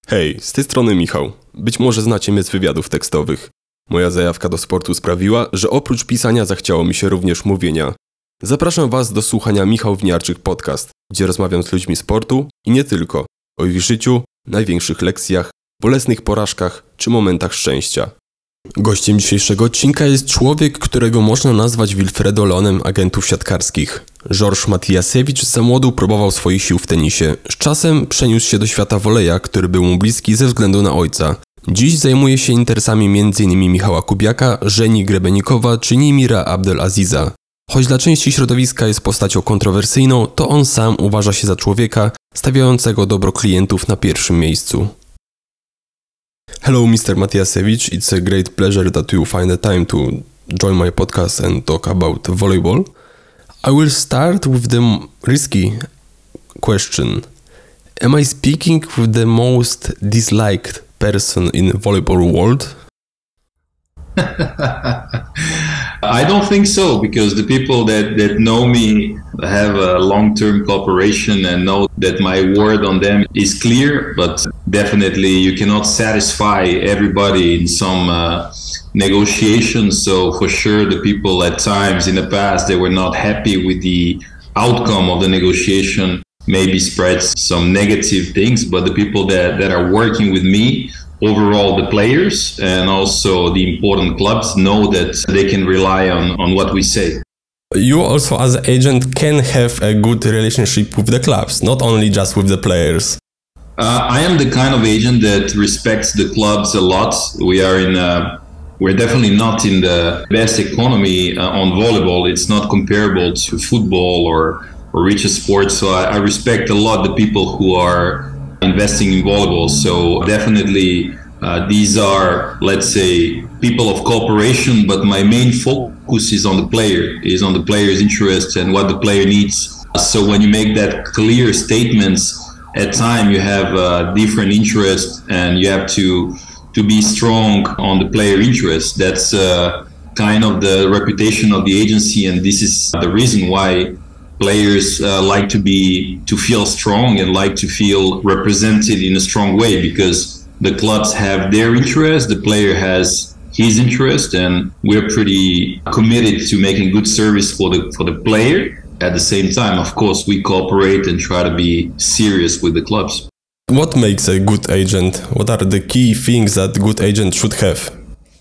Hej, z tej strony Michał. Być może znacie mnie z wywiadów tekstowych. Moja zajawka do sportu sprawiła, że oprócz pisania zachciało mi się również mówienia. Zapraszam Was do słuchania Michał Winiarczyk Podcast, gdzie rozmawiam z ludźmi sportu i nie tylko, o ich życiu, największych lekcjach, bolesnych porażkach czy momentach szczęścia. Gościem dzisiejszego odcinka jest człowiek, którego można nazwać Wilfredo Leonem agentów siatkarskich. Georges Matiasiewicz za młodu próbował swoich sił w tenisie. Z czasem przeniósł się do świata woleja, który był mu bliski ze względu na ojca. Dziś zajmuje się interesami m.in. Michała Kubiaka, Żeni Grebenikowa czy Nimira Abdelaziza. Choć dla części środowiska jest postacią kontrowersyjną, to on sam uważa się za człowieka stawiającego dobro klientów na pierwszym miejscu. Hello, Mr. Matiasiewicz. It's a great pleasure that you find the time to join my podcast and talk about volleyball. I will start with the risky question. Am I speaking with the most disliked person in the volleyball world? I don't think so, because the people that know me have a long-term cooperation and know that my word on them is clear, but definitely you cannot satisfy everybody in some negotiations. So for sure the people at times in the past, they were not happy with the outcome of the negotiation, maybe spreads some negative things, but the people that are working with me, overall the players and also the important clubs, know that they can rely on what we say. You also as an agent can have a good relationship with the clubs, not only just with the players. I am the kind of agent that respects the clubs a lot. We're definitely not in the best economy on volleyball. It's not comparable to football or richer sports. So I respect a lot the people who are investing in volleyball. So definitely these are, let's say, people of cooperation, but my main focus is on the player, is on the player's interest and what the player needs. So when you make that clear statements, at time you have different interests and you have to be strong on the player interest. That's kind of the reputation of the agency, and this is the reason why players like to feel strong and like to feel represented in a strong way, because the clubs have their interest, the player has his interest, and we're pretty committed to making good service for the player. At the same time, of course, we cooperate and try to be serious with the clubs. What makes a good agent? What are the key things that a good agent should have?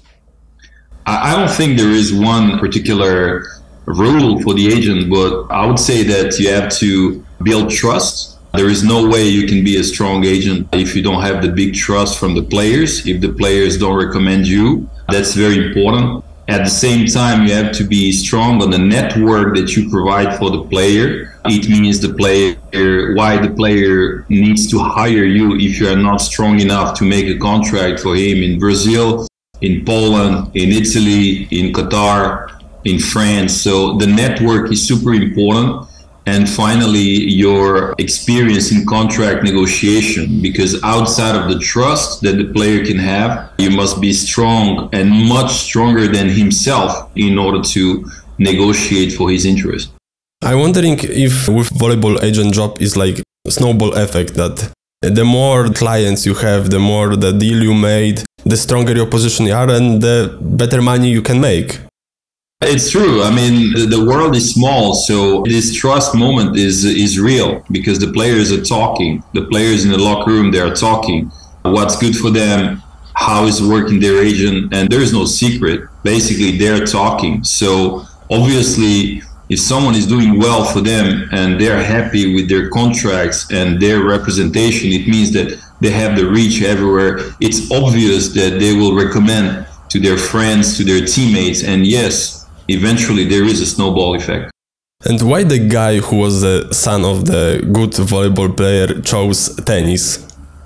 I don't think there is one particular rule for the agent, but I would say that you have to build trust. There is no way you can be a strong agent if you don't have the big trust from the players, if the players don't recommend you. That's very important. At the same time, you have to be strong on the network that you provide for the player. It means why the player needs to hire you if you are not strong enough to make a contract for him in Brazil, in Poland, in Italy, in Qatar, in France. So the network is super important. And finally, your experience in contract negotiation, because outside of the trust that the player can have, you must be strong and much stronger than himself in order to negotiate for his interest. I'm wondering if with volleyball agent job is like a snowball effect, that the more clients you have, the more the deal you made, the stronger your position you are and the better money you can make. It's true. I mean, the world is small, so this trust moment is real, because the players are talking. The players in the locker room, they are talking. What's good for them, how is working their agent, and there is no secret. Basically, they're talking. So obviously, if someone is doing well for them and they're happy with their contracts and their representation, it means that they have the reach everywhere. It's obvious that they will recommend to their friends, to their teammates, and yes, eventually there is a snowball effect. And why the guy who was the son of the good volleyball player chose tennis?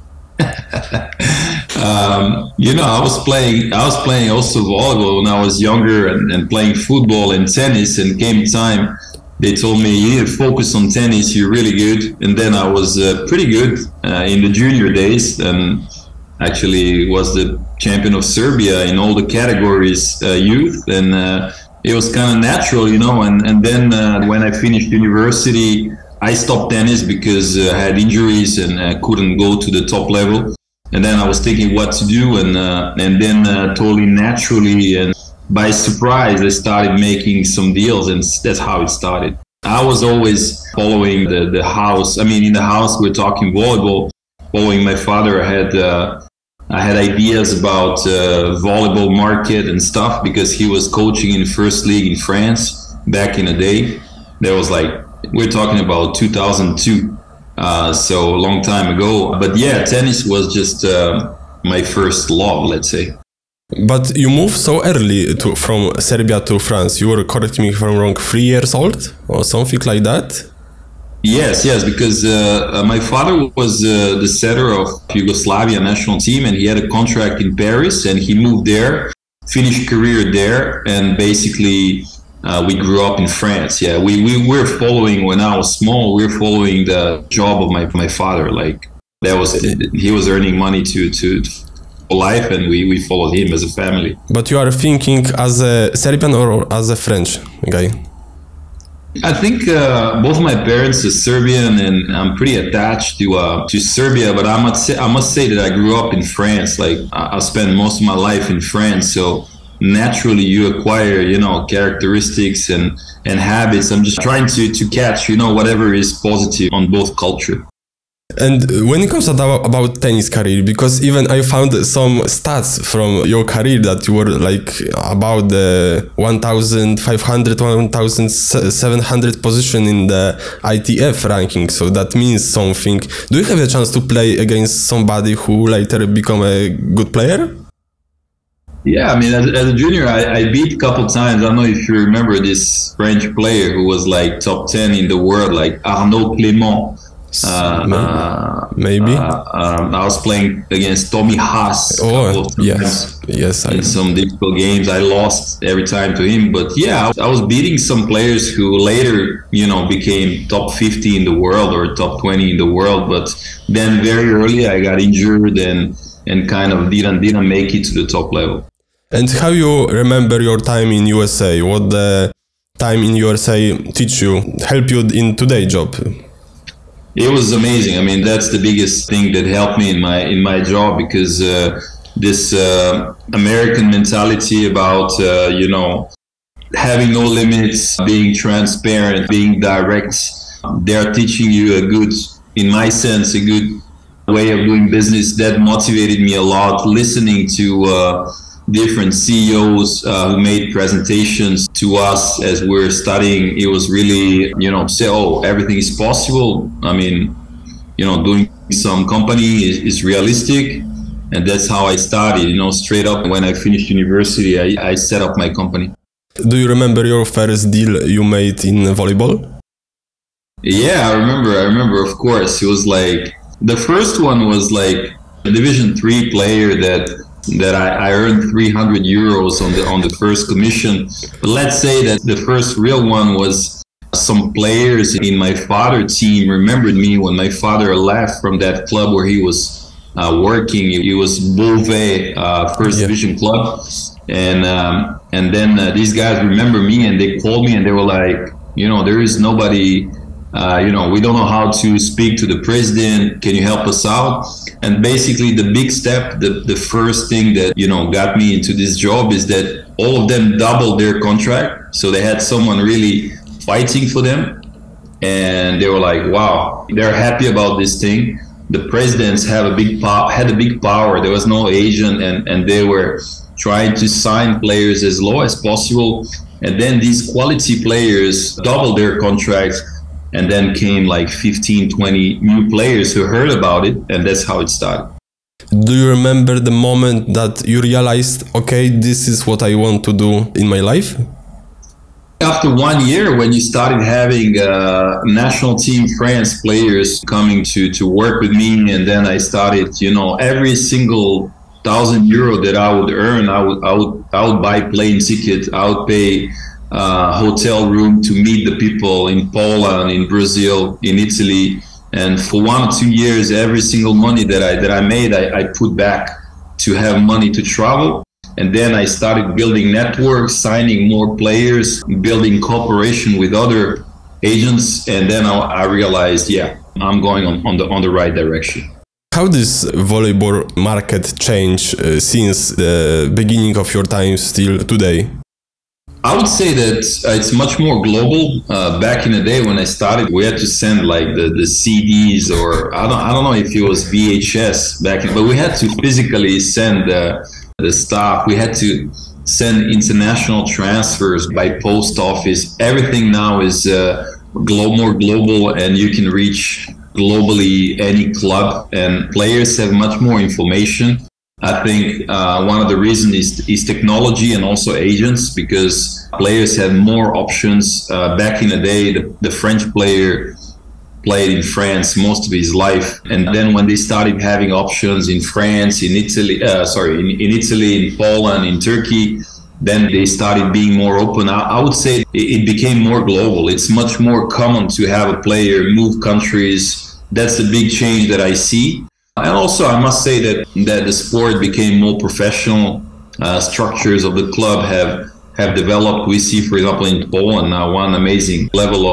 I was playing also volleyball when I was younger and playing football and tennis, and came time they told me, you need to focus on tennis, you're really good. And then I was pretty good in the junior days, and actually was the champion of Serbia in all the categories, youth, and it was kind of natural, and then when I finished university, I stopped tennis because I had injuries and I couldn't go to the top level. And then I was thinking what to do, and then totally naturally and by surprise, I started making some deals, and that's how it started. I was always following the house. I mean, in the house, we're talking volleyball. Following my father, I had ideas about volleyball market and stuff because he was coaching in first league in France back in the day. There was like, we're talking about 2002, so a long time ago. But yeah, tennis was just my first love, let's say. But you moved so early from Serbia to France. You were, correct me if I'm wrong, 3 years old or something like that? Yes, because my father was the setter of Yugoslavia national team, and he had a contract in Paris, and he moved there, finished career there, and basically we grew up in France. Yeah, we were following, when I was small, we were following the job of my father. Like, that was, he was earning money to life, and we followed him as a family. But you are thinking as a Serbian or as a French guy? I think both my parents are Serbian, and I'm pretty attached to Serbia. But I must say that I grew up in France. Like, I spent most of my life in France, so naturally you acquire, characteristics and habits. I'm just trying to catch, whatever is positive on both culture. And when it comes about tennis career, because even I found some stats from your career that you were like about the 1,500, 1,700 position in the ITF ranking, so that means something. Do you have a chance to play against somebody who later become a good player? Yeah, I mean, as a junior, I beat a couple times. I don't know if you remember this French player who was like top 10 in the world, like Arnaud Clément. Maybe. I was playing against Tommy Haas. Yes. In some difficult games, I lost every time to him. But yeah, I was beating some players who later, became top 50 in the world or top 20 in the world. But then very early, I got injured and kind of didn't make it to the top level. And how you remember your time in USA? What the time in USA teach you, help you in today's job? It was amazing. I mean, that's the biggest thing that helped me in my job, because this American mentality about having no limits, being transparent, being direct. They're teaching you in my sense, a good way of doing business. That motivated me a lot. Listening to different CEOs who made presentations to us as we're studying, it was really, say, everything is possible. I mean, doing some company is realistic. And that's how I started, straight up. When I finished university, I set up my company. Do you remember your first deal you made in volleyball? Yeah, I remember, of course. It was like, the first one was like a Division 3 player that I earned 300 euros on the first commission. But let's say that the first real one was some players in my father's team remembered me when my father left from that club where he was working. It was Beauvais, first division club. And then these guys remember me, and they called me and they were like, there is nobody, we don't know how to speak to the president. Can you help us out? And basically the big step, the first thing that, got me into this job is that all of them doubled their contract. So they had someone really fighting for them. And they were like, wow, they're happy about this thing. The presidents had a big power. There was no agent, and they were trying to sign players as low as possible. And then these quality players doubled their contracts. And then came like 15, 20 new players who heard about it, and that's how it started. Do you remember the moment that you realized, okay, this is what I want to do in my life? After 1 year, when you started having national team France players coming to work with me, and then I started, every single 1,000 euro that I would earn, I would buy plane ticket, I would pay hotel room to meet the people in Poland, in Brazil, in Italy. And for 1 or 2 years, every single money that I made, I put back to have money to travel. And then I started building networks, signing more players, building cooperation with other agents. And then I realized, I'm going on the right direction. How does volleyball market change since the beginning of your time still today? I would say that it's much more global. Back in the day when I started, we had to send like the CDs, or I don't know if it was VHS back in, but we had to physically send the stuff. We had to send international transfers by post office. Everything now is more global, and you can reach globally any club, and players have much more information. I think one of the reasons is technology and also agents, because players have more options. Back in the day, the French player played in France most of his life, and then when they started having options in France, in Italy, in Italy, in Poland, in Turkey, then they started being more open. I would say it became more global. It's much more common to have a player move countries. That's the big change that I see. And also, I must say that the sport became more professional. Structures of the club have developed. We see, for example, in Poland now one amazing level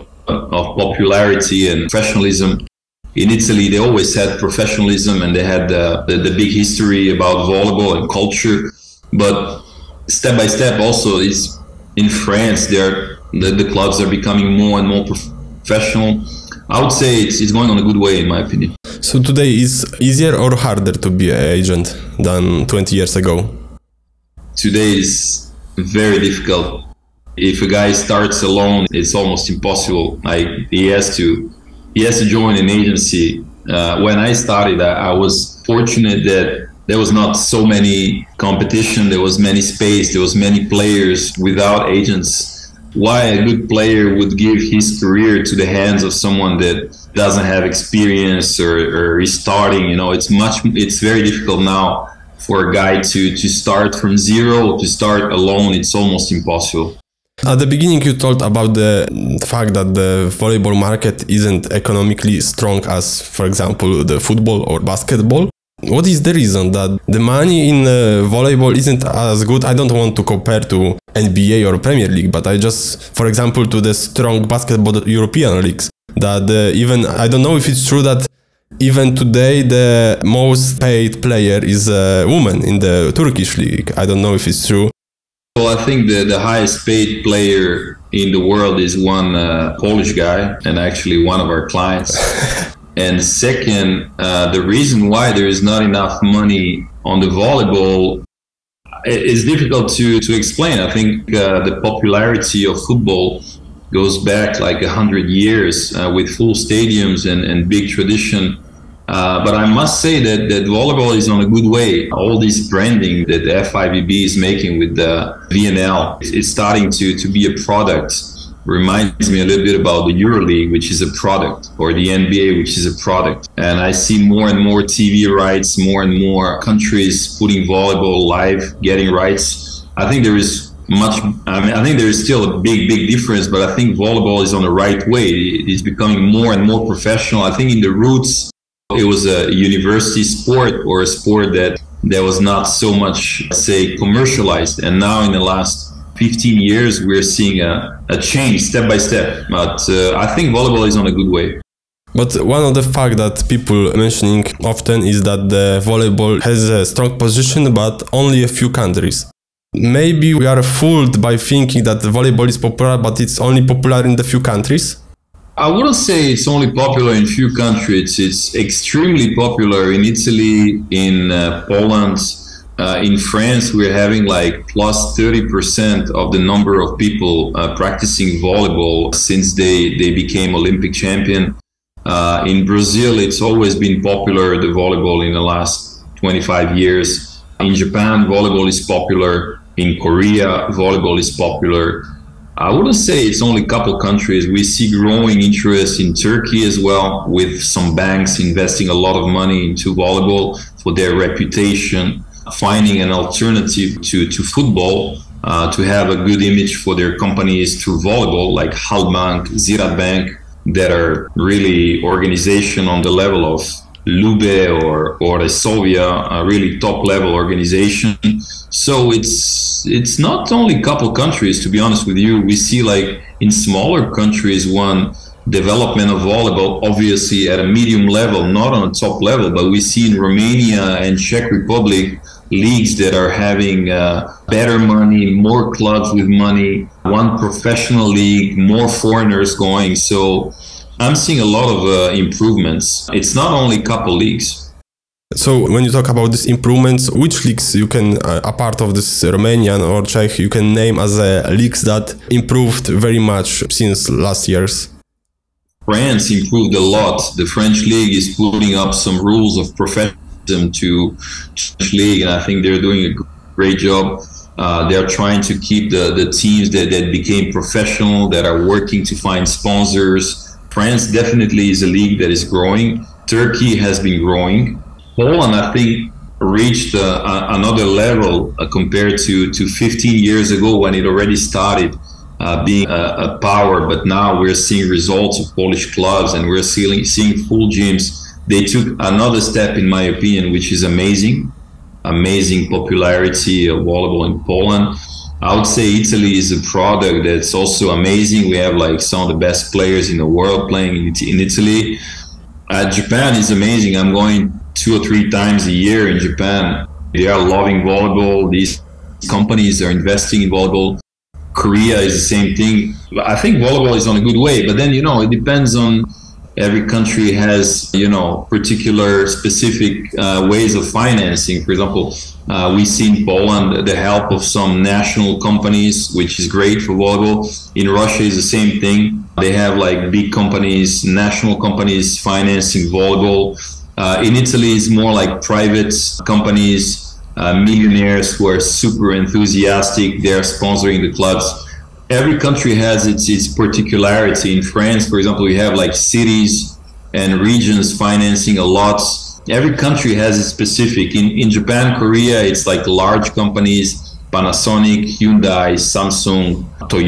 of popularity and professionalism. In Italy, they always had professionalism, and they had the big history about volleyball and culture. But step by step, also, is in France, the clubs are becoming more and more professional. I would say it's going on a good way, in my opinion. So today is easier or harder to be an agent than 20 years ago? Today is very difficult. If a guy starts alone, it's almost impossible. He has to join an agency. When I started, I was fortunate that there was not so many competition. There was many space. There was many players without agents. Why a good player would give his career to the hands of someone that doesn't have experience or is starting, it's very difficult now for a guy to start from zero, to start alone. It's almost impossible. At the beginning, you talked about the fact that the volleyball market isn't economically strong as, for example, the football or basketball. What is the reason that the money in volleyball isn't as good? I don't want to compare to NBA or Premier League, but I just, for example, to the strong basketball European leagues, that even, I don't know if it's true that even today the most paid player is a woman in the Turkish league. I don't know if it's true. Well, I think the highest paid player in the world is one Polish guy, and actually one of our clients. And second, the reason why there is not enough money on the volleyball is difficult to explain. I think the popularity of football goes back like 100 years with full stadiums and big tradition. But I must say that volleyball is on a good way. All this branding that the FIVB is making with the VNL is starting to be a product. Reminds me a little bit about the EuroLeague, which is a product, or the NBA, which is a product. And I see more and more TV rights, more and more countries putting volleyball live, getting rights. I think there is I think there is still a big difference, but I think volleyball is on the right way. It's becoming more and more professional. I think in the roots, it was a university sport, or a sport that was not so much, say, commercialized. And now in the last 15 years, we're seeing a change step by step. But I think volleyball is on a good way. But one of the facts that people mentioning often is that the volleyball has a strong position, but only a few countries. Maybe we are fooled by thinking that the volleyball is popular, but it's only popular in the few countries. I wouldn't say it's only popular in few countries. It's extremely popular in Italy, in Poland. In France, we're having like plus 30% of the number of people practicing volleyball since they became Olympic champion. In Brazil, it's always been popular, the volleyball, in the last 25 years. In Japan, volleyball is popular. In Korea, volleyball is popular. I wouldn't say it's only a couple countries. We see growing interest in Turkey as well, with some banks investing a lot of money into volleyball for their reputation, finding an alternative to football, to have a good image for their companies through volleyball, like Halkbank, Ziraat Bank, that are really organization on the level of Lube or Resovia, a really top level organization. So it's not only a couple countries, to be honest with you. We see like in smaller countries, one development of volleyball, obviously at a medium level, not on a top level, but we see in Romania and Czech Republic leagues that are having better money, more clubs with money, one professional league, more foreigners going. So I'm seeing a lot of improvements. It's not only a couple leagues. So when you talk about these improvements, which leagues you can, apart of this Romanian or Czech, you can name as leagues that improved very much since last years? France improved a lot. The French league is putting up some rules of professionalism to French league, and I think they're doing a great job. They're trying to keep the teams that became professional, that are working to find sponsors. France definitely is a league that is growing. Turkey has been growing. Poland, I think, reached another level compared to 15 years ago when it already started being a power. But now we're seeing results of Polish clubs, and we're seeing full gyms. They took another step, in my opinion, which is amazing popularity of volleyball in Poland. I would say Italy is a product that's also amazing. We have like some of the best players in the world playing in Italy. Japan is amazing. I'm going 2 or 3 times a year in Japan. They are loving volleyball. These companies are investing in volleyball. Korea is the same thing. I think volleyball is on a good way, but then, it depends on every country has, particular specific ways of financing. For example, we see in Poland the help of some national companies, which is great for volleyball. In Russia is the same thing. They have like big companies, national companies financing volleyball. In Italy, it's more like private companies, millionaires who are super enthusiastic. They're sponsoring the clubs. Every country has its particularity. In France, for example, we have like cities and regions financing a lot. Every country has its specific. In Japan, Korea, it's like large companies, Panasonic, Hyundai, Samsung,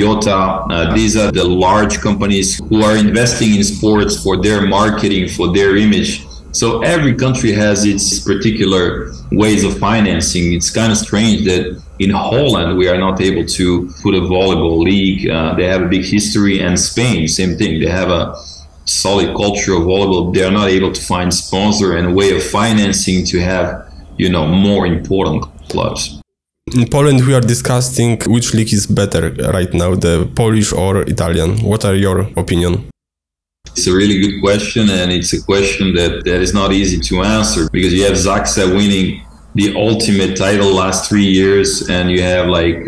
Toyota. These are the large companies who are investing in sports for their marketing, for their image. So every country has its particular ways of financing. It's kind of strange that in Holland we are not able to put a volleyball league. They have a big history, and Spain, same thing. They have a solid culture of volleyball. They are not able to find sponsor and a way of financing to have, more important clubs. In Poland, we are discussing which league is better right now, the Polish or Italian. What are your opinion? It's a really good question, and it's a question that is not easy to answer, because you have Zaksa winning the ultimate title last 3 years, and you have like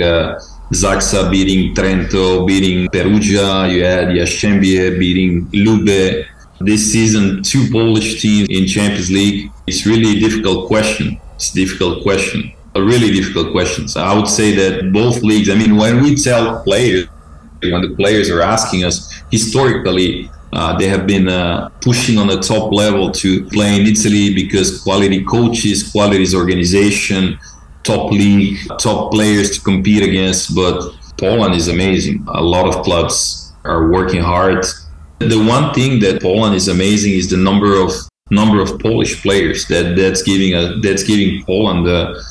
Zaksa beating Trento, beating Perugia, you had Jastrzębie beating Lube. This season, 2 Polish teams in Champions League. It's really a difficult question. It's a difficult question. A really difficult question. So I would say that both leagues, when we tell players, when the players are asking us, historically, they have been pushing on the top level to play in Italy because quality coaches, quality organization, top league, top players to compete against. But Poland is amazing. A lot of clubs are working hard. The one thing that Poland is amazing is the number of Polish players that's giving Poland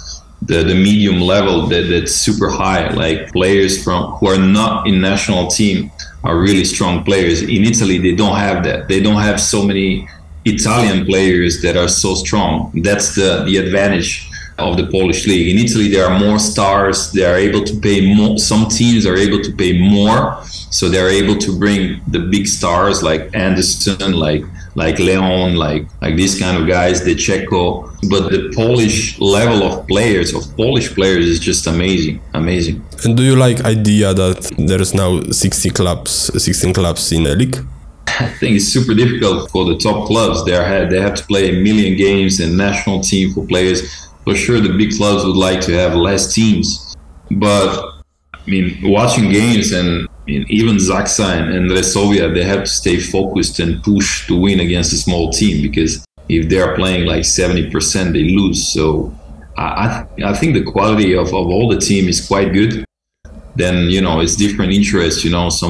the medium level that's super high. Like players who are not in national team are really strong players. In Italy, they don't have that. They don't have so many Italian players that are so strong. That's the advantage of the Polish league. In Italy, there are more stars. They are able to pay more. Some teams are able to pay more, so they're able to bring the big stars like Anderson, like Leon, like these kind of guys, the Checo. But the Polish level of Polish players is just amazing. And do you like idea that there is now 16 clubs in a league? I think it's super difficult for the top clubs. They have to play 1 million games and national team for players. For sure, the big clubs would like to have less teams. But watching games, and even Zaksa and Resovia, they have to stay focused and push to win against a small team, because if they are playing like 70%, they lose. So I think the quality of all the team is quite good. Then, it's different interests,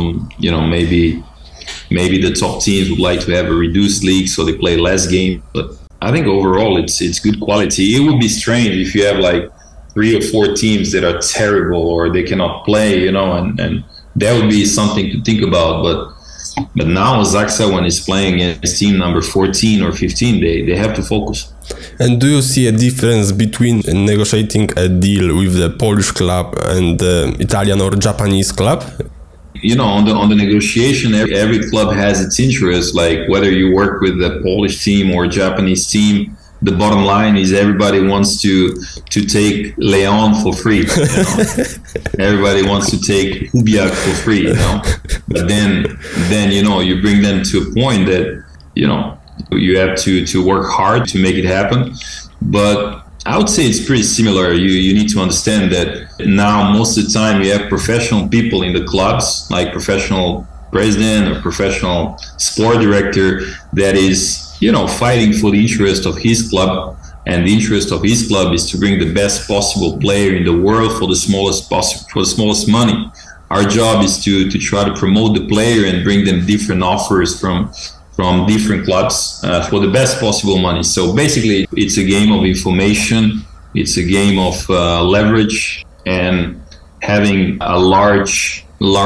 maybe the top teams would like to have a reduced league, so they play less games. But I think overall it's good quality. It would be strange if you have like 3 or 4 teams that are terrible or they cannot play, and that would be something to think about. But But now Zaksa, when he's playing as team number 14 or 15, they have to focus. And do you see a difference between negotiating a deal with the Polish club and the Italian or Japanese club? You know, on the negotiation, every club has its interest. Like whether you work with the Polish team or Japanese team, the bottom line is everybody wants to take Leon for free. You know? Everybody wants to take Kubiak for free. You know, but then you know, you bring them to a point that you know you have to work hard to make it happen. But I would say it's pretty similar. You need to understand that now most of the time you have professional people in the clubs, like professional president or professional sport director that is, you know, fighting for the interest of his club. And the interest of his club is to bring the best possible player in the world for the smallest money. Our job is to try to promote the player and bring them different offers from different clubs for the best possible money. So basically, it's a game of information, it's a game of leverage, and having a large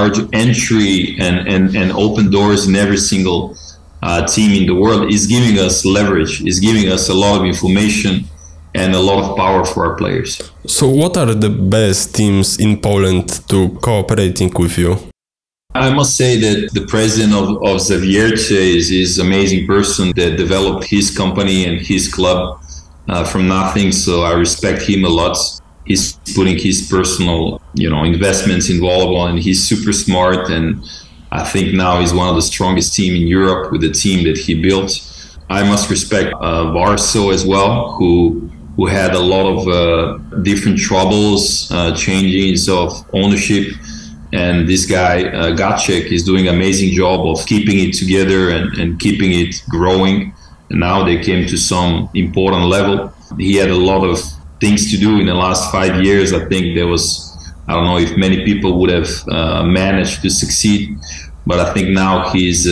entry and open doors in every single team in the world is giving us leverage, is giving us a lot of information and a lot of power for our players. So what are the best teams in Poland to cooperating with you? I must say that the president of Zawiercie is an amazing person that developed his company and his club from nothing. So I respect him a lot. He's putting his personal, you know, investments in volleyball, and he's super smart. And I think now he's one of the strongest team in Europe with the team that he built. I must respect Warsaw as well, who had a lot of different troubles, changes of ownership. And this guy, Gacek, is doing an amazing job of keeping it together and keeping it growing. And now they came to some important level. He had a lot of things to do in the last 5 years. I think there was, I don't know if many people would have managed to succeed, but I think now he's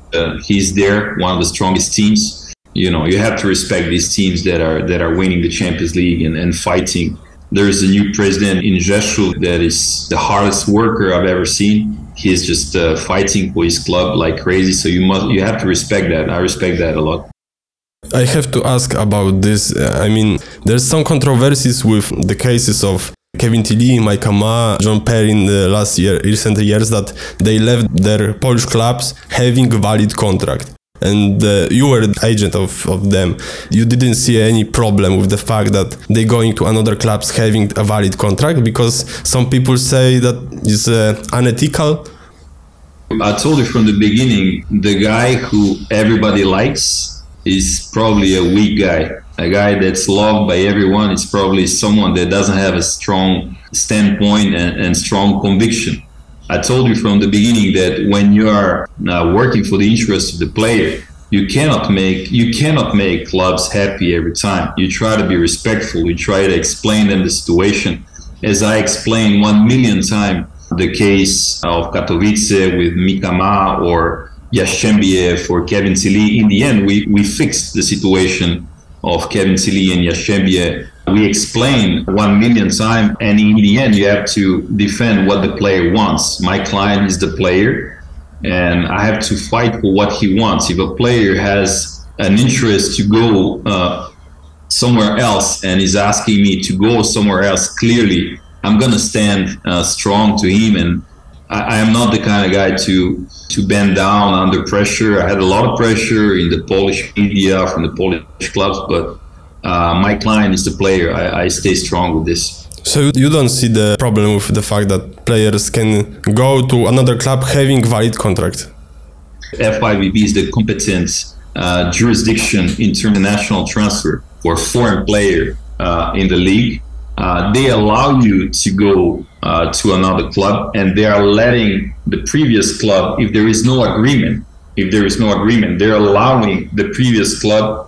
there, one of the strongest teams. You know, you have to respect these teams that are winning the Champions League and fighting. There is a new president in Rzeszów that is the hardest worker I've ever seen. He is just fighting for his club like crazy. So you have to respect that. I respect that a lot. I have to ask about this. I mean, there's some controversies with the cases of Kevin Tilly, Mike Ma, John Perry in the recent years that they left their Polish clubs having a valid contract. And you were the agent of them. You didn't see any problem with the fact that they going to another clubs having a valid contract, because some people say that it's unethical. I told you from the beginning, the guy who everybody likes is probably a weak guy. A guy that's loved by everyone is probably someone that doesn't have a strong standpoint and strong conviction. I told you from the beginning that when you are working for the interest of the player, you cannot make clubs happy every time. You try to be respectful. You try to explain them the situation. As I explained 1 million times, the case of Katowice with Mika Ma or Jastrzębie for Kevin Tilly, in the end, we fixed the situation of Kevin Tilly and Jastrzębie. We explain 1 million times, and in the end, you have to defend what the player wants. My client is the player, and I have to fight for what he wants. If a player has an interest to go somewhere else and is asking me to go somewhere else, clearly, I'm going to stand strong to him. And I am not the kind of guy to bend down under pressure. I had a lot of pressure in the Polish media from the Polish clubs, but my client is the player. I stay strong with this. So you don't see the problem with the fact that players can go to another club having valid contract? FIVB is the competent jurisdiction in international transfer for a foreign player in the league. They allow you to go to another club, and they are letting the previous club, if there is no agreement, they're allowing the previous club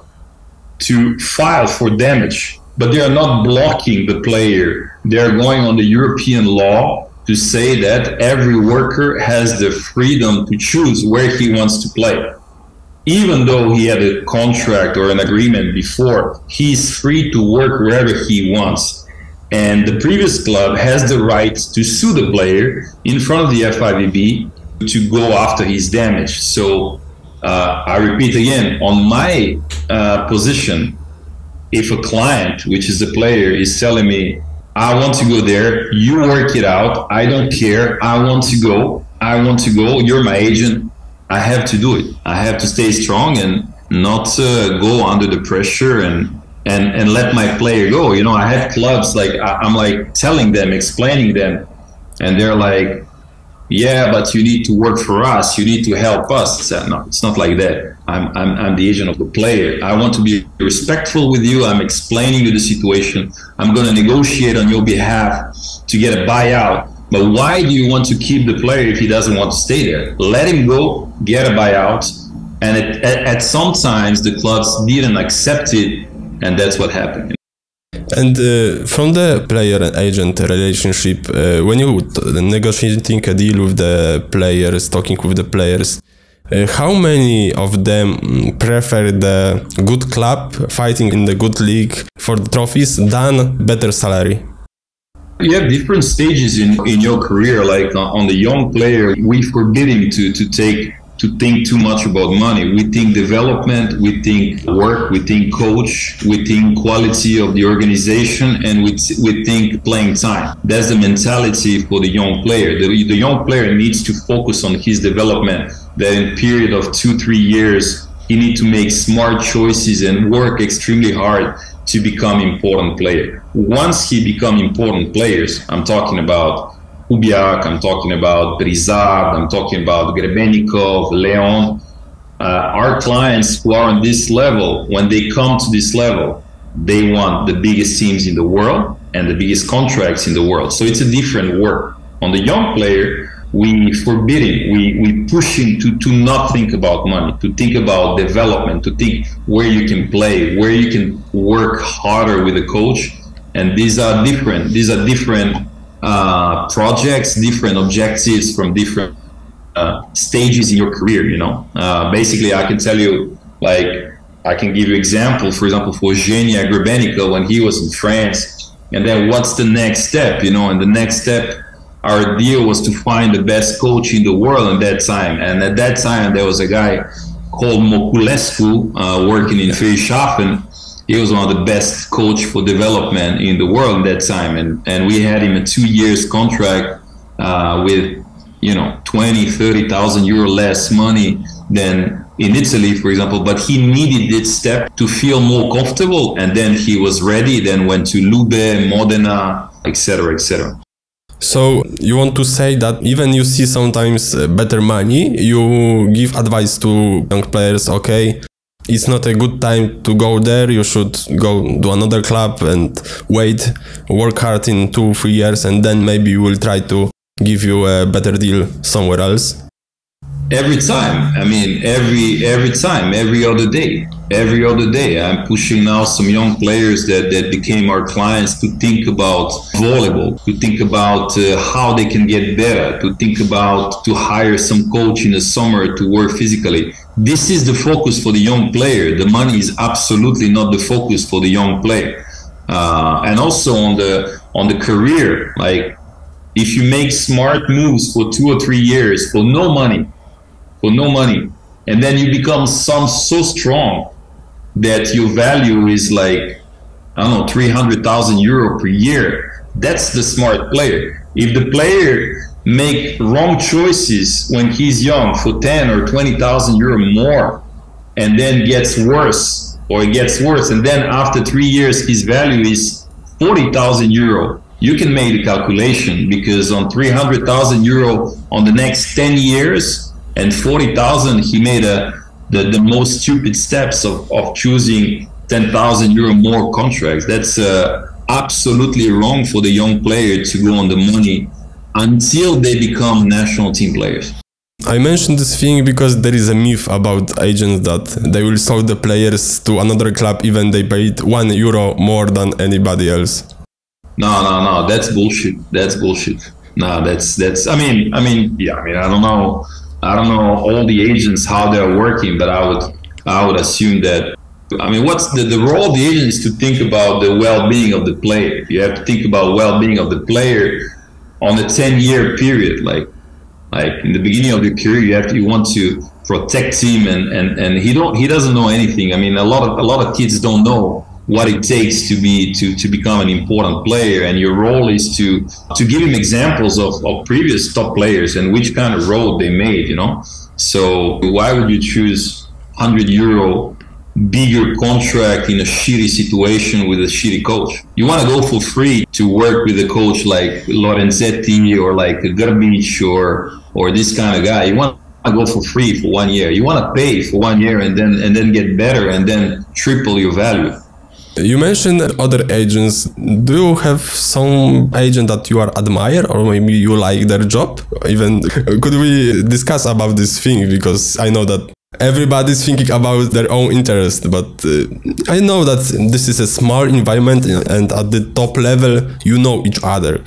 to file for damage, but they are not blocking the player. They are going on the European law to say that every worker has the freedom to choose where he wants to play. Even though he had a contract or an agreement before, he's free to work wherever he wants. And the previous club has the right to sue the player in front of the FIVB to go after his damage. So I repeat again, on my position, if a client, which is a player, is telling me, I want to go there, you work it out, I don't care, I want to go, you're my agent, I have to do it. I have to stay strong and not go under the pressure and let my player go. You know, I have clubs, like I'm like telling them, explaining them, and they're like, yeah, but you need to work for us, you need to help us. No, it's not like that. I'm the agent of the player. I want to be respectful with you. I'm explaining you the situation. I'm going to negotiate on your behalf to get a buyout. But why do you want to keep the player if he doesn't want to stay there? Let him go, get a buyout. And at some times the clubs didn't accept it, and that's what happened. And from the player and agent relationship, when you negotiating a deal with the players, talking with the players, how many of them prefer the good club fighting in the good league for the trophies than better salary? You have different stages in your career. Like on the young player, we forbid him to think too much about money. We think development, we think work, we think coach, we think quality of the organization, and we think playing time. That's the mentality for the young player. The young player needs to focus on his development. That in a period of 2-3 years, he needs to make smart choices and work extremely hard to become important player. Once he become important players, I'm talking about Kubiak, I'm talking about Brizard, I'm talking about Grebennikov, Leon. Our clients who are on this level, when they come to this level, they want the biggest teams in the world and the biggest contracts in the world. So it's a different work. On the young player, we forbid him, we push him to not think about money, to think about development, to think where you can play, where you can work harder with the coach. And these are different projects, different objectives from different stages in your career, you know. Basically, I can tell you, like, I can give you example, for example, for Genia Grebennikov when he was in France, and then what's the next step, you know, and the next step, our deal was to find the best coach in the world at that time. And at that time, there was a guy called Moculescu working in Friedrichshafen. He was one of the best coach for development in the world at that time. And we had him a 2 years contract with, you know, 30,000 euro less money than in Italy, for example. But he needed this step to feel more comfortable. And then he was ready, then went to Lube, Modena, etc., etc. So you want to say that even you see sometimes better money, you give advice to young players, okay, it's not a good time to go there, you should go to another club and wait, work hard in 2-3 years, and then maybe we will try to give you a better deal somewhere else? Every time. I mean, every time, every other day. I'm pushing now some young players that became our clients to think about volleyball, to think about how they can get better, to think about to hire some coach in the summer to work physically. This is the focus for the young player. The money is absolutely not the focus for the young player. And also on the career, like if you make smart moves for 2 or 3 years for no money, and then you become so strong that your value is like, I don't know, 300,000 euro per year. That's the smart player. If the player make wrong choices when he's young for 10 or 20,000 euro more, and then gets worse, and then after 3 years his value is 40,000 euro, you can make the calculation, because on 300,000 euro on the next 10 years, and 40,000, he made the most stupid steps of choosing 10,000 euro more contracts. That's absolutely wrong for the young player to go on the money until they become national team players. I mentioned this thing because there is a myth about agents that they will sell the players to another club even they paid 1 euro more than anybody else. No, that's bullshit. No, that's. I mean, I don't know all the agents how they're working, but I would assume that. I mean, what's the role of the agent is to think about the well-being of the player. You have to think about well-being of the player on a 10-year period. Like, Like in the beginning of your career, you want to protect him, and he doesn't know anything. I mean, a lot of kids don't know what it takes to become an important player, and your role is to give him examples of previous top players and which kind of road they made, you know. So why would you choose €100 bigger contract in a shitty situation with a shitty coach? You want to go for free to work with a coach like Lorenzetti or like Grbic or this kind of guy. You want to go for free for 1 year. You want to pay for 1 year and then get better and then triple your value. You mentioned other agents. Do you have some agent that you are admire, or maybe you like their job? Even could we discuss about this thing, because I know that everybody's thinking about their own interest, but I know that this is a small environment, and at the top level you know each other.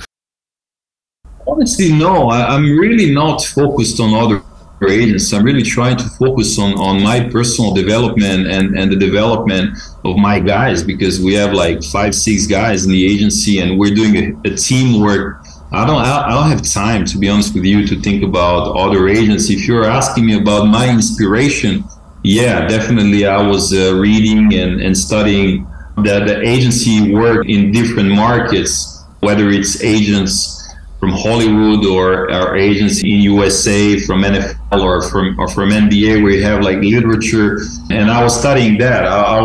Honestly, no. I'm really not focused on other agents. I'm really trying to focus on my personal development and the development of my guys, because we have like 5-6 guys in the agency and we're doing a teamwork. I don't have time, to be honest with you, to think about other agents. If you're asking me about my inspiration, yeah, definitely I was reading and studying the agency work in different markets, whether it's agents from Hollywood or our agents in USA, from NFL or from NBA, where you have like literature. And I was studying that. I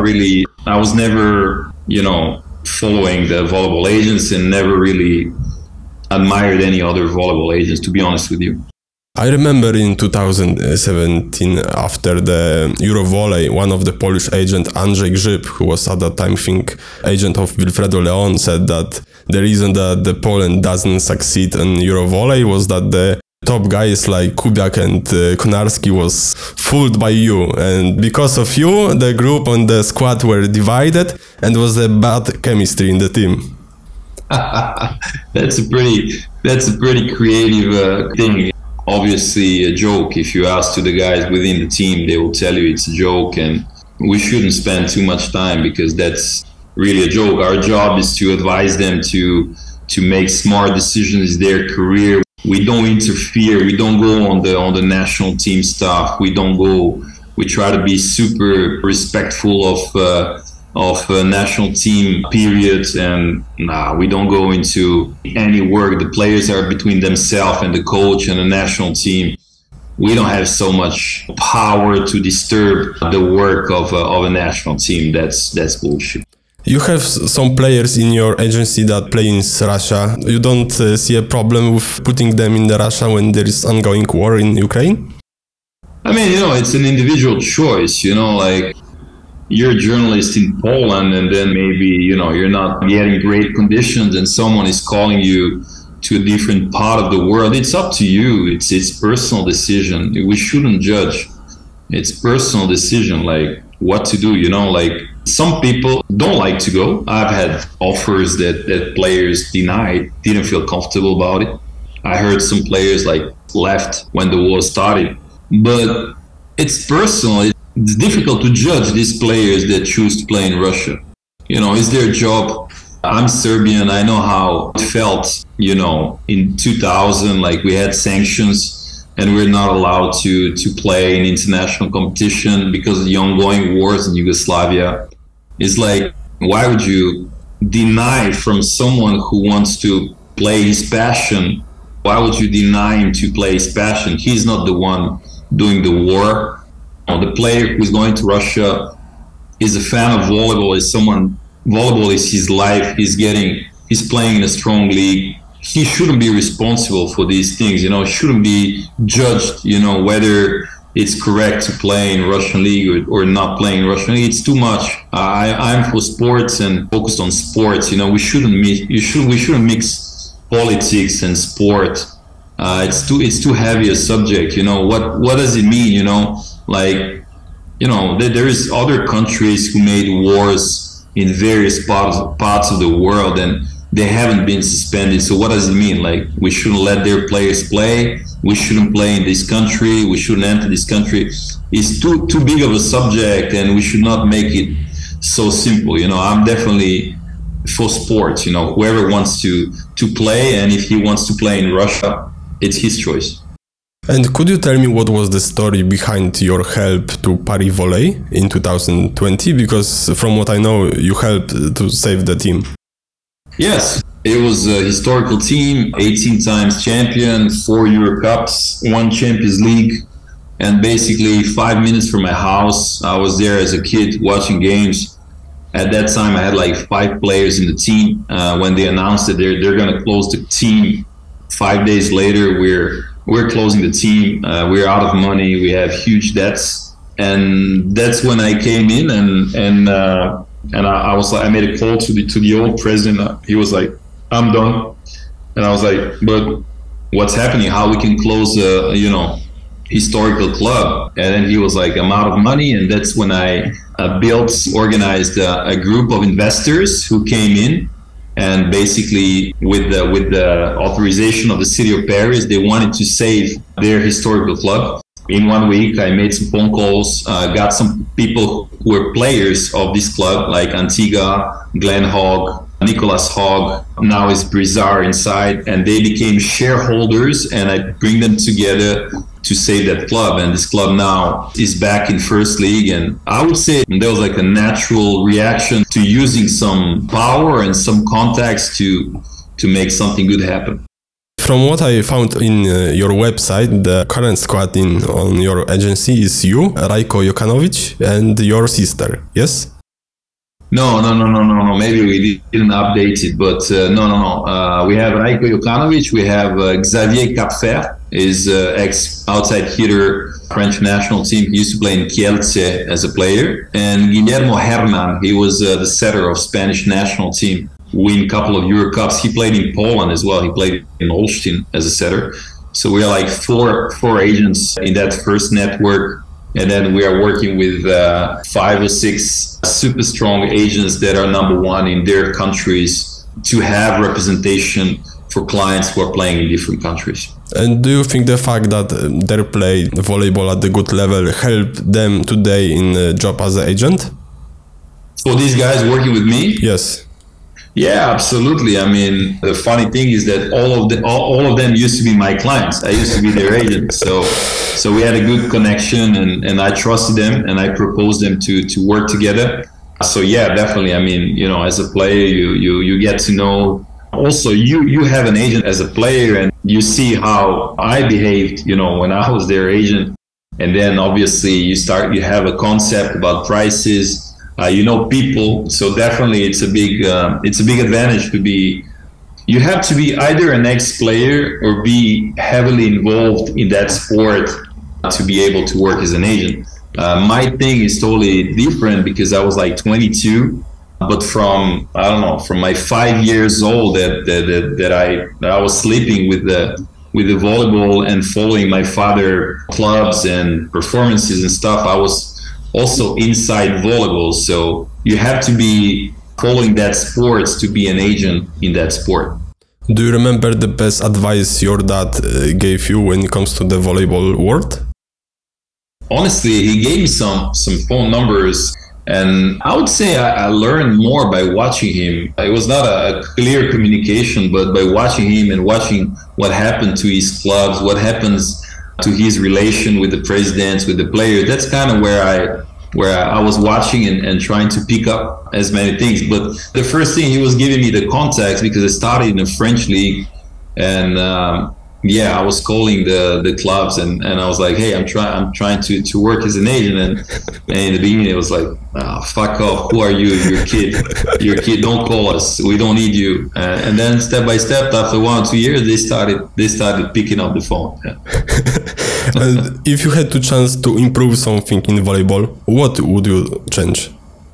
was never, following the volleyball agents and never really admired any other volleyball agents, to be honest with you. I remember in 2017, after the Eurovolley, one of the Polish agent, Andrzej Grzyb, who was at that time, I think, agent of Wilfredo Leon, said that the reason that the Poland doesn't succeed in Eurovolley was that the top guys like Kubiak and Konarski was fooled by you, and because of you, the group and the squad were divided, and was a bad chemistry in the team. That's a pretty creative thing. Obviously a joke. If you ask to the guys within the team, they will tell you it's a joke, and we shouldn't spend too much time because that's really a joke. Our job is to advise them to make smart decisions in their career. We don't interfere. We don't go on the national team stuff. We try to be super respectful of national team periods, and we don't go into any work. The players are between themselves and the coach and the national team. We don't have so much power to disturb the work of a national team. That's bullshit. You have some players in your agency that play in Russia. You don't see a problem with putting them in Russia when there is ongoing war in Ukraine? I mean, it's an individual choice, like you're a journalist in Poland and then maybe, you're not getting great conditions and someone is calling you to a different part of the world. It's up to you. It's personal decision. We shouldn't judge. It's personal decision, like what to do, like some people don't like to go. I've had offers that players denied, didn't feel comfortable about it. I heard some players like left when the war started, but it's personal. It's difficult to judge these players that choose to play in Russia. It's their job. I'm Serbian. I know how it felt, in 2000, like we had sanctions and we're not allowed to play in international competition because of the ongoing wars in Yugoslavia. It's like, why would you deny from someone who wants to play his passion? Why would you deny him to play his passion? He's not the one doing the war. The player who's going to Russia is a fan of volleyball, volleyball is his life. He's playing in a strong league. He shouldn't be responsible for these things, shouldn't be judged, whether it's correct to play in Russian league or not playing in Russian league. It's too much. I'm for sports and focused on sports. We shouldn't mix politics and sport. It's too heavy a subject. What does it mean? There is other countries who made wars in various parts of the world and they haven't been suspended. So what does it mean? Like, we shouldn't let their players play. We shouldn't play in this country. We shouldn't enter this country. It's too big of a subject, and we should not make it so simple. I'm definitely for sports. Whoever wants to play, and if he wants to play in Russia, it's his choice. And could you tell me what was the story behind your help to Paris Volley in 2020? Because from what I know, you helped to save the team. Yes, it was a historical team, 18 times champion, 4 Euro Cups, 1 Champions League, and basically 5 minutes from my house. I was there as a kid watching games. At that time, I had like 5 players in the team. When they announced that they're going to close the team, 5 days later, we're closing the team. We're out of money. We have huge debts, and that's when I came in and I was like, I made a call to the old president. He was like, "I'm done," and I was like, "But what's happening? How we can close a historical club?" And then he was like, "I'm out of money," and that's when I organized a group of investors who came in. And basically, with the authorization of the city of Paris, they wanted to save their historical club. In 1 week, I made some phone calls, got some people who were players of this club, like Antigua, Glenn Hogg, Nicolas Hogg, now is Brizard inside, and they became shareholders, and I bring them together to save that club. And this club now is back in First League, and I would say there was like a natural reaction to using some power and some contacts to make something good happen. From what I found in your website, the current squad on your agency is you, Rajko Jokanovic, and your sister, yes? No. Maybe we didn't update it, but no. We have Rajko Jokanovic. We have Xavier Capfer, is ex-outside hitter, French national team. He used to play in Kielce as a player. And Guillermo Hernan, he was the setter of Spanish national team. Win a couple of Euro Cups. He played in Poland as well. He played in Holstein as a setter. So we are like four agents in that first network. And then we are working with 5 or 6 super strong agents that are number one in their countries to have representation for clients who are playing in different countries. And do you think the fact that they play volleyball at the good level helped them today in the job as an agent? For these guys working with me? Yes. Yeah, absolutely. I mean, the funny thing is that all of them used to be my clients. I used to be their agent. So we had a good connection, and I trusted them, and I proposed them to work together. So yeah, definitely. I mean, as a player, you get to know. Also, you have an agent as a player, and you see how I behaved, when I was their agent. And then obviously you have a concept about prices. People, so definitely it's a big advantage to be. You have to be either an ex-player or be heavily involved in that sport to be able to work as an agent. My thing is totally different because I was like 22, but from my 5 years old that I was sleeping with the volleyball and following my father clubs and performances and stuff. I was also inside volleyball, so you have to be following that sport to be an agent in that sport. Do you remember the best advice your dad gave you when it comes to the volleyball world? Honestly, he gave me some phone numbers, and I would say I learned more by watching him. It was not a clear communication, but by watching him and watching what happened to his clubs, what happens to his relation with the presidents, with the players. That's kind of where I was watching and trying to pick up as many things. But the first thing, he was giving me the contacts because I started in the French league, and I was calling the clubs and I was like, hey, I'm trying to work as an agent, and in the beginning it was like, fuck off, who are you? You're a kid, don't call us, we don't need you. And then step by step, after 1 or 2 years, they started picking up the phone. Yeah. And if you had the chance to improve something in volleyball, what would you change?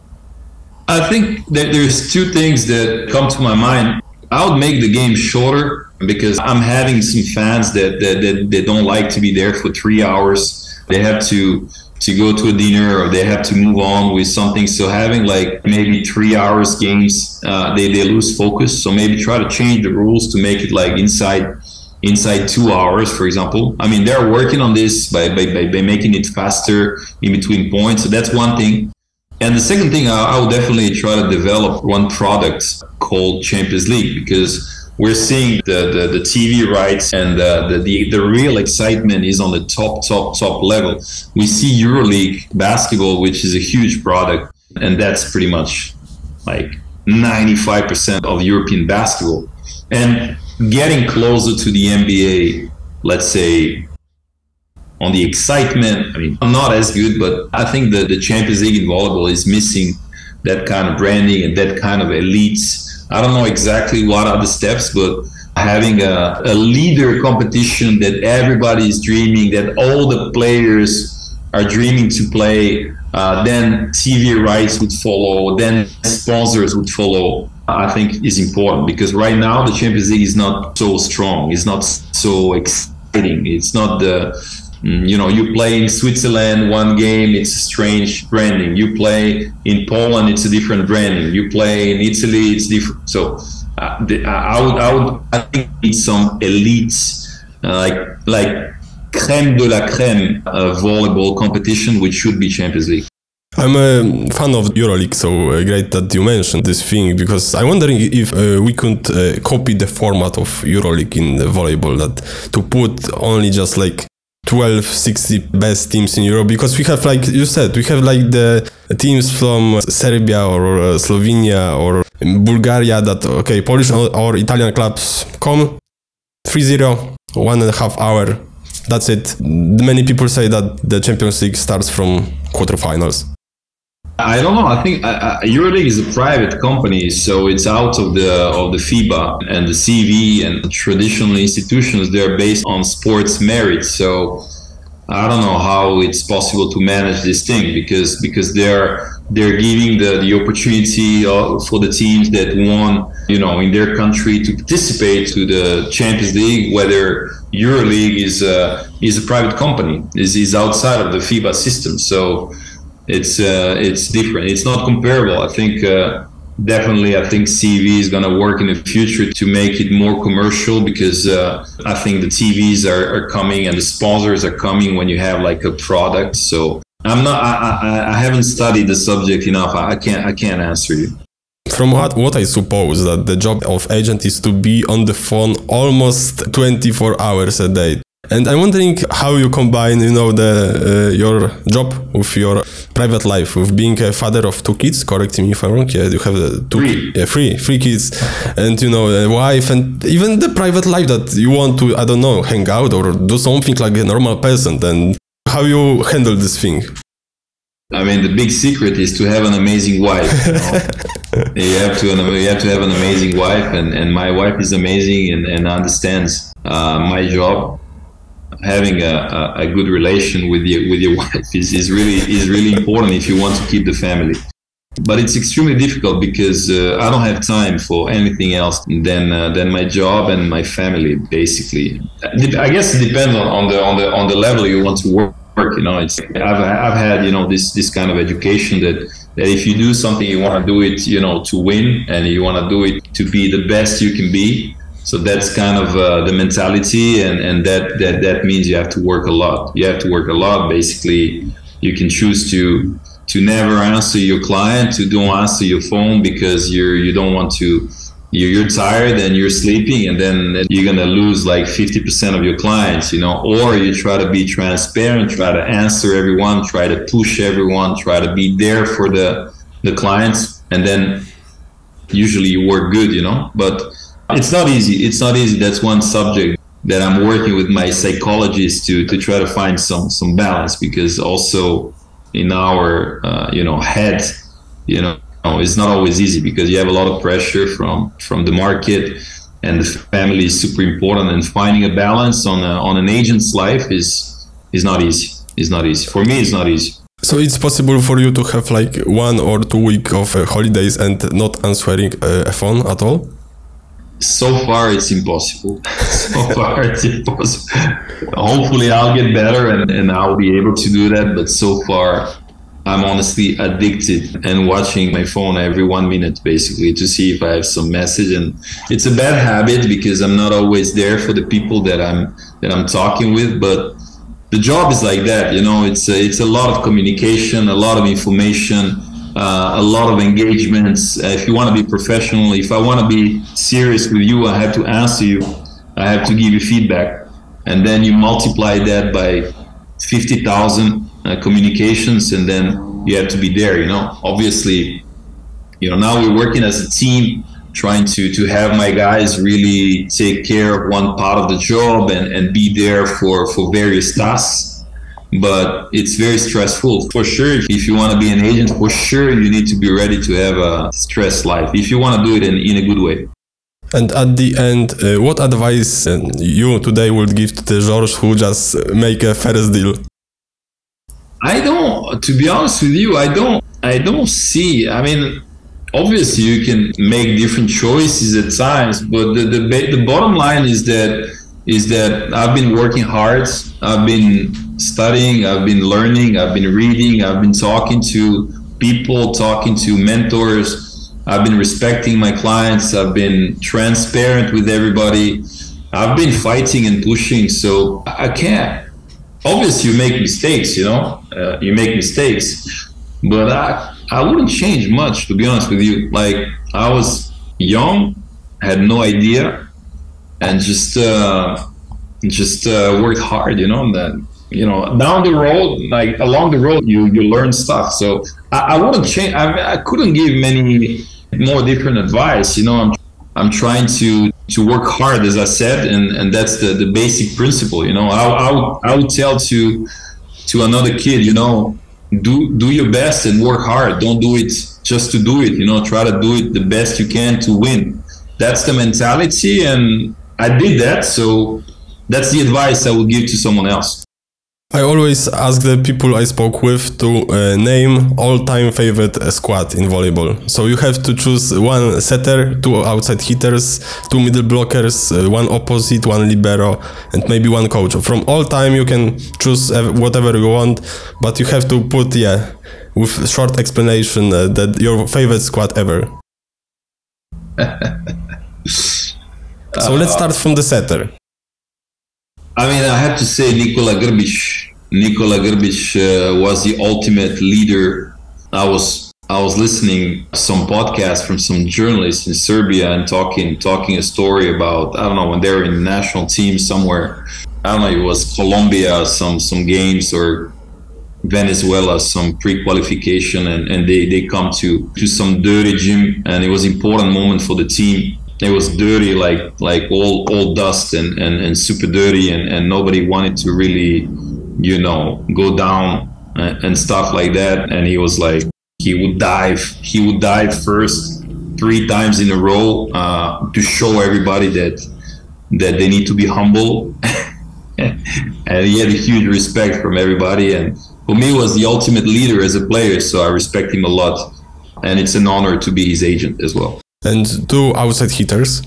I think that there's 2 things that come to my mind. I would make the game shorter, because I'm having some fans that don't like to be there for 3 hours. They have to go to a dinner, or they have to move on with something. So having like maybe 3 hours games, they lose focus. So maybe try to change the rules to make it like inside 2 hours, for example. I mean, they're working on this by making it faster in between points. So that's one thing. And the second thing, I would definitely try to develop one product called Champions League, because we're seeing the TV rights and the real excitement is on the top level. We see EuroLeague basketball, which is a huge product, and that's pretty much like 95% of European basketball. And getting closer to the NBA, let's say, on the excitement, I mean, not as good, but I think the Champions League in volleyball is missing that kind of branding and that kind of elites. I don't know exactly what are the steps, but having a leader competition that everybody is dreaming, that all the players are dreaming to play, then TV rights would follow, then sponsors would follow, I think is important, because right now the Champions League is not so strong, it's not so exciting, it's not you play in Switzerland one game, it's a strange branding. You play in Poland, it's a different branding. You play in Italy, it's different. So I think it's some elites, like crème de la crème volleyball competition, which should be Champions League. I'm a fan of EuroLeague, so great that you mentioned this thing, because I'm wondering if we could copy the format of EuroLeague in the volleyball, that to put only just like 12, 60 best teams in Europe, because we have, like you said, we have like the teams from Serbia or Slovenia or Bulgaria that, okay, Polish or Italian clubs come 3-0, 1.5 hour, that's it. Many people say that the Champions League starts from quarterfinals. I don't know. I think EuroLeague is a private company, so it's out of the FIBA and the CV and traditional institutions. They're based on sports merit. So I don't know how it's possible to manage this thing because they're giving the opportunity for the teams that won, in their country to participate to the Champions League. Whether EuroLeague is a private company, is outside of the FIBA system. So it's different. It's not comparable. I think definitely CV is going to work in the future to make it more commercial, because I think the TVs are coming and the sponsors are coming when you have like a product. So I haven't studied the subject enough. I can't answer you. From what I suppose, that the job of agent is to be on the phone almost 24 hours a day. And I'm wondering how you combine, your job with your private life, with being a father of 2 kids. Correct me if I'm wrong. Yeah, you have three kids, and a wife, and even the private life that you want to, I don't know, hang out or do something like a normal person. Then how you handle this thing? I mean, the big secret is to have an amazing wife. You have to have an amazing wife, and my wife is amazing and understands my job. Having a good relation with your wife is really important if you want to keep the family. But it's extremely difficult because I don't have time for anything else than my job and my family. Basically, I guess it depends on the level you want to work. I've had this kind of education that if you do something, you want to do it to win, and you want to do it to be the best you can be. So that's kind of the mentality, and that means you have to work a lot. You have to work a lot. Basically, you can choose to never answer your client, to don't answer your phone because you don't want to. You're tired and you're sleeping, and then you're gonna lose like 50% of your clients, Or you try to be transparent, try to answer everyone, try to push everyone, try to be there for the clients, and then usually you work good, But it's not easy. That's one subject that I'm working with my psychologist to try to find some balance, because also in our head, it's not always easy, because you have a lot of pressure from the market, and the family is super important, and finding a balance on an agent's life is not easy. It's not easy. For me, it's not easy. So it's possible for you to have like 1 or 2 weeks of holidays and not answering a phone at all? So far, it's impossible. Hopefully, I'll get better and I'll be able to do that. But so far, I'm honestly addicted and watching my phone every 1 minute, basically, to see if I have some message. And it's a bad habit because I'm not always there for the people that I'm talking with. But the job is like that, It's a lot of communication, a lot of information. a lot of engagements. If you want to be professional, if I want to be serious with you, I have to answer you. I have to give you feedback. And then you multiply that by 50,000 communications, and then you have to be there, Obviously, now we're working as a team, trying to have my guys really take care of one part of the job and be there for various tasks. But it's very stressful. For sure, if you want to be an agent, for sure you need to be ready to have a stress life, if you want to do it in a good way. And at the end, what advice you today would give to the George who just make a first deal? To be honest with you, I don't see, obviously you can make different choices at times, but the bottom line is that I've been working hard. I've been studying, I've been learning, I've been reading, I've been talking to people, talking to mentors. I've been respecting my clients. I've been transparent with everybody. I've been fighting and pushing, so I can't. Obviously, you make mistakes, you make mistakes, but I wouldn't change much, to be honest with you. Like, I was young, had no idea, and just worked hard, down the road, like along the road, you learn stuff. So I wouldn't change. I couldn't give many more different advice. I'm trying to work hard, as I said, and that's the basic principle. I would tell to another kid, do your best and work hard. Don't do it just to do it. Try to do it the best you can to win. That's the mentality, and I did that. So that's the advice I would give to someone else. I always ask the people I spoke with to name all-time favorite squad in volleyball. So you have to choose one setter, two outside hitters, two middle blockers, one opposite, one libero, and maybe one coach. From all time you can choose whatever you want, but you have to put, with short explanation, that your favorite squad ever. So let's start from the setter. I have to say Nikola Grbić. Nikola Grbić was the ultimate leader. I was listening to some podcast from some journalists in Serbia and talking a story about, I don't know, when they were in the national team somewhere. I don't know, it was Colombia, some games, or Venezuela, some pre-qualification, and they come to some dirty gym, and it was an important moment for the team. It was dirty, like all dust and super dirty, and nobody wanted to really, go down and stuff like that. And he was like, he would dive first 3 times in a row to show everybody that they need to be humble. And he had a huge respect from everybody. And for me, he was the ultimate leader as a player, so I respect him a lot. And it's an honor to be his agent as well. And 2 outside hitters?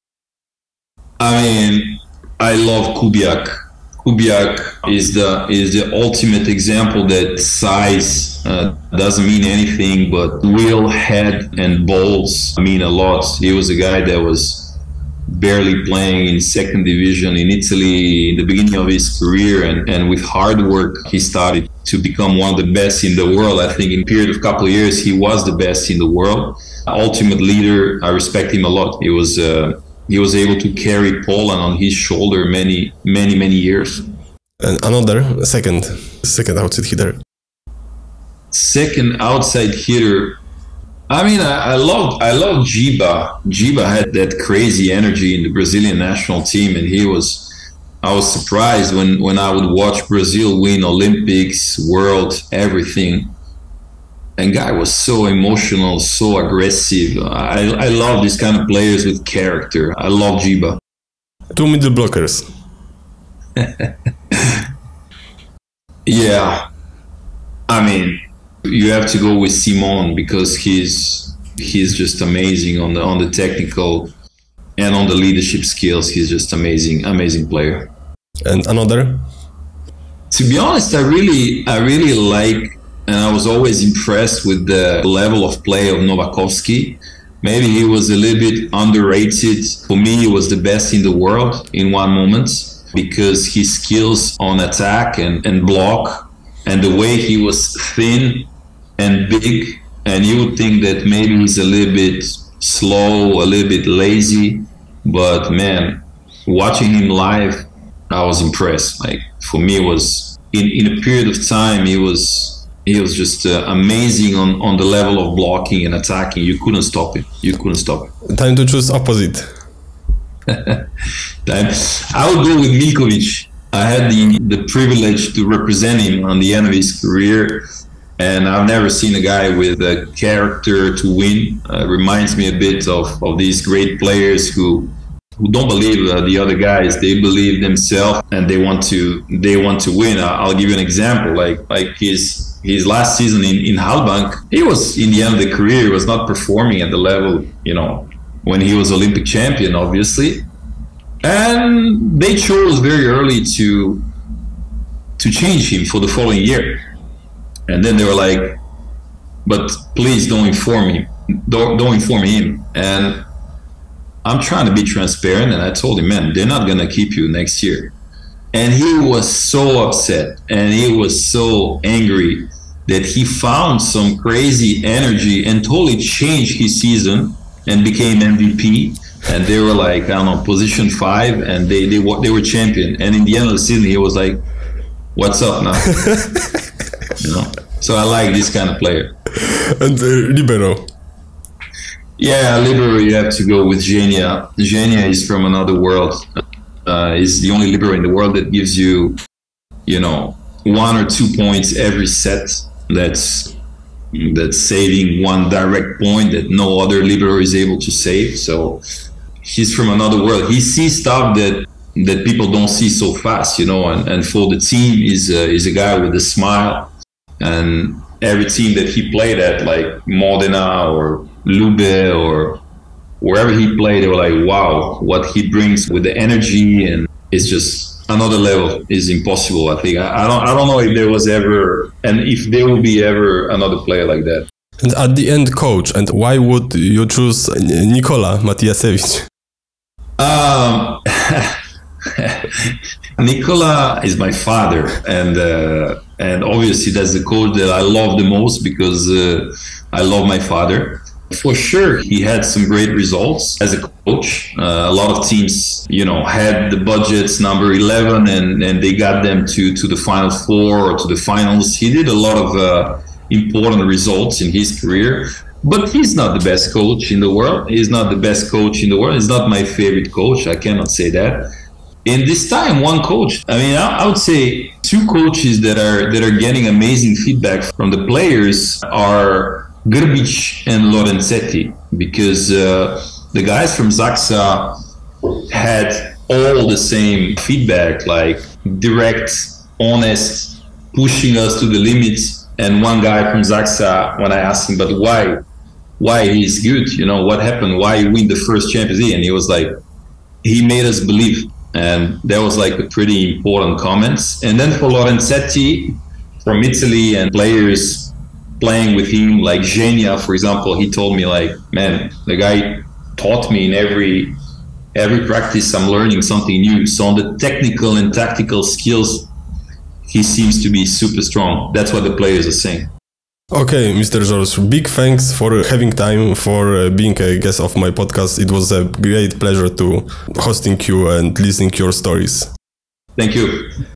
I love Kubiak. Kubiak is the ultimate example that size doesn't mean anything, but will, head, and balls mean a lot. He was a guy that was barely playing in second division in Italy in the beginning of his career, and with hard work he started to become one of the best in the world. I think in a period of a couple of years he was the best in the world. Ultimate leader. I respect him a lot. He was able to carry Poland on his shoulder many years. And another second outside hitter. Second outside hitter. I love Giba. Giba had that crazy energy in the Brazilian national team, and I was surprised when I would watch Brazil win Olympics, World, everything. And guy was so emotional, so aggressive. I love these kind of players with character. I love Giba. 2 middle blockers. Yeah. You have to go with Simon because he's just amazing on the technical and on the leadership skills. He's just amazing player. And another? To be honest, I really like, and I was always impressed with the level of play of Novakovsky. Maybe he was a little bit underrated. For me, he was the best in the world in one moment because his skills on attack and block, and the way he was thin and big and you would think that maybe he's a little bit slow, a little bit lazy, but man, watching him live, I was impressed. Like for me, it was in a period of time, he was just amazing on the level of blocking and attacking. You couldn't stop him. Time to choose opposite. I would go with Milkovic. I had the privilege to represent him on the end of his career, and I've never seen a guy with a character to win. Reminds me a bit of these great players who don't believe the other guys. They believe themselves and they want to win. I'll give you an example. Like his last season in Halbank, he was in the end of the career. He was not performing at the level, when he was Olympic champion, obviously. And they chose very early to change him for the following year. And then they were like, but please don't inform him. Don't inform him. And I'm trying to be transparent. And I told him, man, they're not going to keep you next year. And he was so upset and he was so angry that he found some crazy energy and totally changed his season and became MVP. And they were like, I don't know, position 5, and they were champion. And in the end of the season, he was like, what's up now? So I like this kind of player. And libero. Yeah, libero, you have to go with Genia. Genia is from another world. He's the only libero in the world that gives you, 1 or 2 points every set. That's saving one direct point that no other libero is able to save. So he's from another world. He sees stuff that people don't see so fast, and for the team, he's a guy with a smile. And every team that he played at, like Modena or Lube or wherever he played, they were like, wow, what he brings with the energy, and it's just another level. Is impossible. I think I don't know if there was ever, and if there will be ever another player like that. And at the end, coach, and why would you choose Nikola Matiasevich? Nikola is my father, and obviously that's the coach that I love the most because I love my father. For sure, he had some great results as a coach. A lot of teams, had the budgets number 11 and they got them to the Final Four or to the finals. He did a lot of important results in his career, but he's not the best coach in the world. He's not the best coach in the world. He's not my favorite coach. I cannot say that. In this time, one coach. I mean, I would say 2 coaches that are getting amazing feedback from the players are Grbić and Lorenzetti, because the guys from Zaksa had all the same feedback, like direct, honest, pushing us to the limits. And one guy from Zaksa, when I asked him, but why he's good, what happened, why you win the first Champions League? And he was like, he made us believe. And that was like a pretty important comments. And then for Lorenzetti from Italy and players playing with him, like Genia, for example, he told me like, man, the guy taught me in every practice I'm learning something new. So on the technical and tactical skills, he seems to be super strong. That's what the players are saying. Okay, Mr. George, big thanks for having time, for being a guest of my podcast. It was a great pleasure to hosting you and listening to your stories. Thank you.